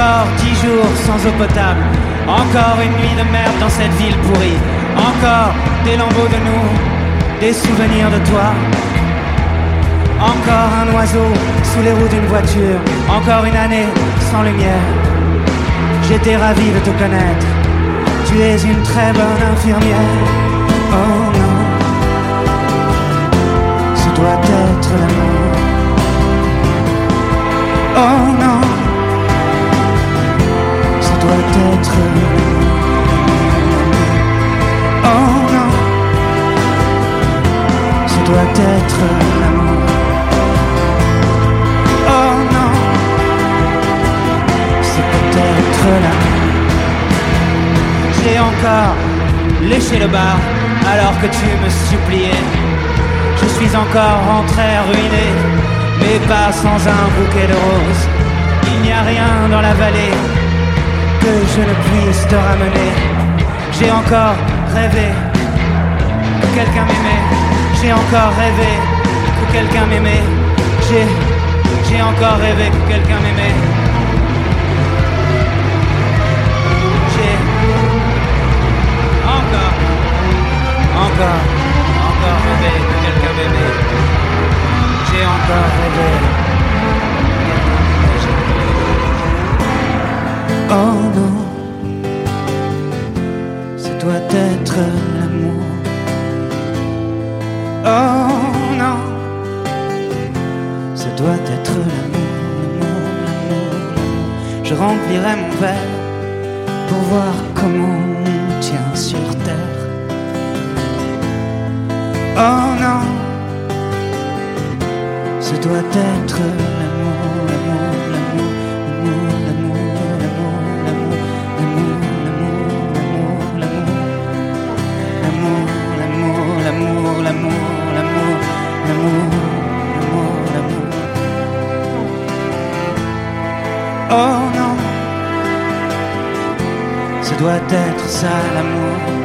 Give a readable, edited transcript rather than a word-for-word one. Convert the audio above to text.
Encore 10 jours sans eau potable. Encore une nuit de merde dans cette ville pourrie. Encore des lambeaux de nous, des souvenirs de toi. Encore un oiseau sous les roues d'une voiture. Encore une année sans lumière. J'étais ravi de te connaître. Tu es une très bonne infirmière. Oh non, ce doit être l'amour. Oh non, ce doit être l'amour. Oh non, ce doit être l'amour. Oh non, c'est peut-être l'amour. J'ai encore léché le bar alors que tu me suppliais. Je suis encore rentré ruiné, mais pas sans un bouquet de roses. Il n'y a rien dans la vallée que je ne puisse te ramener. J'ai encore rêvé que quelqu'un m'aimait. J'ai encore rêvé que quelqu'un m'aimait. J'ai encore rêvé que quelqu'un m'aimait. Encore rêvé que quelqu'un m'aimait. J'ai encore rêvé. Oh non, ça doit être l'amour. Oh non, ça doit être l'amour, l'amour, l'amour, l'amour. Je remplirai mon verre pour voir comment on tient sur terre. Oh non, ce doit être l'amour, l'amour, l'amour, l'amour, l'amour, l'amour, l'amour, l'amour, l'amour, l'amour, l'amour, l'amour, l'amour, l'amour, l'amour, l'amour, l'amour. Oh non, ce doit être ça l'amour.